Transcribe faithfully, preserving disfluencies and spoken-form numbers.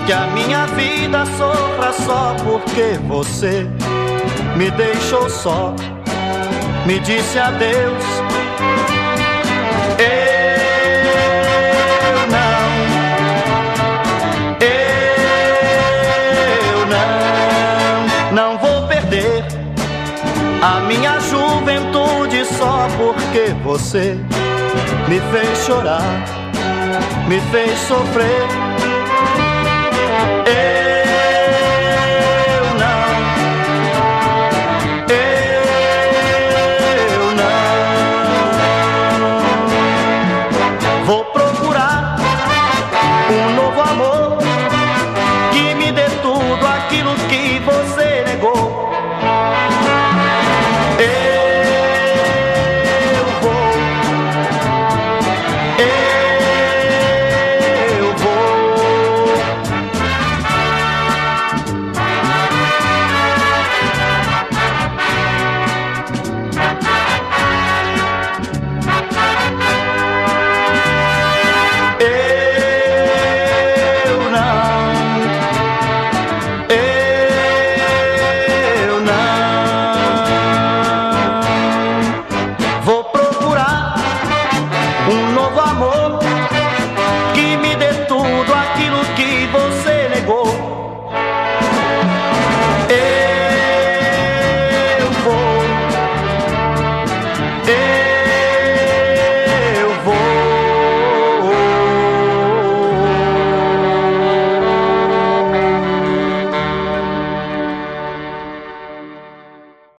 que a minha vida sofra só porque você me deixou só, me disse adeus. Eu não, eu não, não vou perder a minha juventude só porque você me fez chorar, me fez sofrer.